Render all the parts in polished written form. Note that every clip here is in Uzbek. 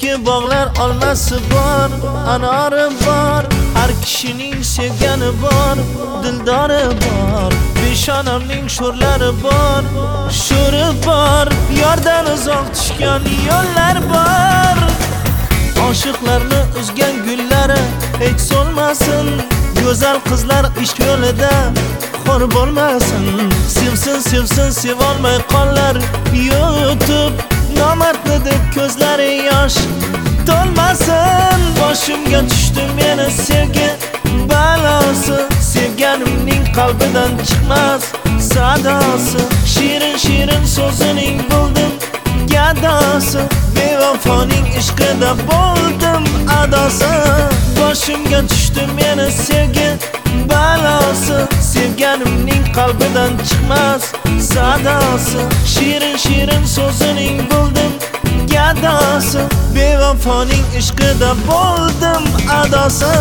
Eski bog'lar olmasi bor, anori bor, har kishining sevgani bor, dildori bor. Peshonamning sho'rlari bor, sho'ri bor, yordan uzoq tushgan yo'llar bor. Oshiqlarni uzgan gullari hech so'lmasin, go'zal qizlar ishq yo'lida xor bo'lmasin. Sevsin, sevsin, sevolmay qollar yutib, nomardni deb ko'zlari yosh to'lmasin. Boshimga tushdi meni sevgi balosi, sevganimning qalbidan chiqmas sadosi. Shirin shirin so'zining bo'ldim gadosi, bevafoning ishqida bo'ldim adosi. Boshimga tushdi meni sevgi balosi, sevganimning qalbidan chiqmas sadosi. Shirin shirin so'zining bo'ldim gadosi, bevafoning ishqida bo'ldim adosi.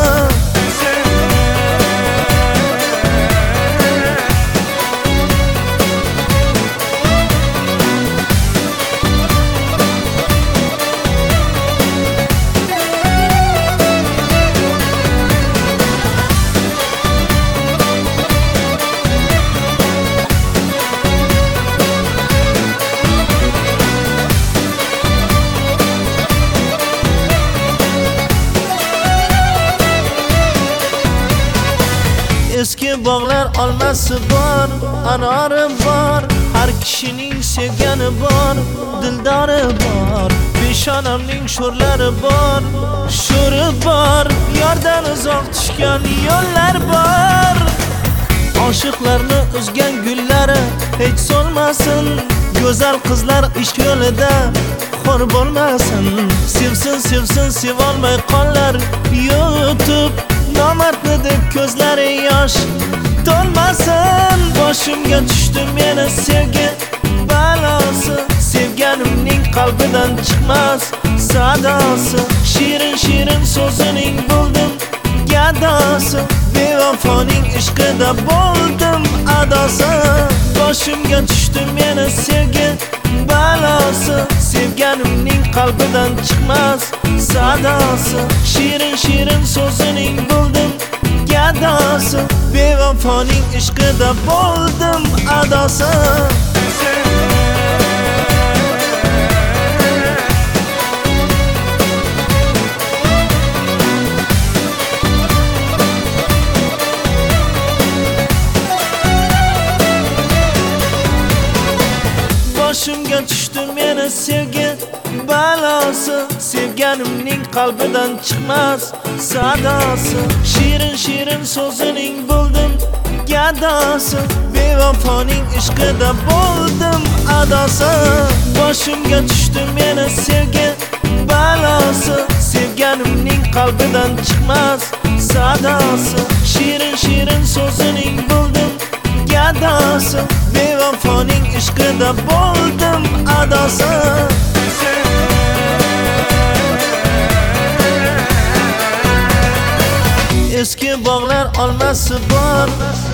Eski bog'lar olmasi bor, anori bor, har kishining sevgani bor, dildori bor. Peshonamning sho'rlari bor, sho'ri bor, yordan uzoq tushgan yo'llar bor. Oshiqlarni uzgan gullari hech so'lmasin, go'zal qizlar ishq yo'lida xor bo'lmasin. Sevsin, sevsin, sevolmay qollar yutib, nomardni deb ko'zlari yosh to'lmasin. Boshimga tushdi meni sevgi balosi, sevganimning qalbidan chiqmas sadosi. Shirin shirin so'zining bo'ldim gadosi, bevafoning ishqida bo'ldim adosi. Boshimga tushdi meni sevgi balosi, sevganimning qalbidan chiqmas sadosi. Shirin shirin so'zining bo'ldim gadosi, bevafoning ishqida bo'ldim adosi. Boshimga tushdi meni sevgi balosi, sevganimning qalbidan chiqmas sadosi. Shirin shirin so'zining bo'ldim gadosi, bevafoning ishqida bo'ldim adosi. Boshimga tushdi meni sevgi balosi, sevganimning qalbidan chiqmas sadosi. Shirin shirin so'zining bo'ldim gadosi, bevafoning ishqida bo'ldim adosi. Eski bog'lar olmasi bor,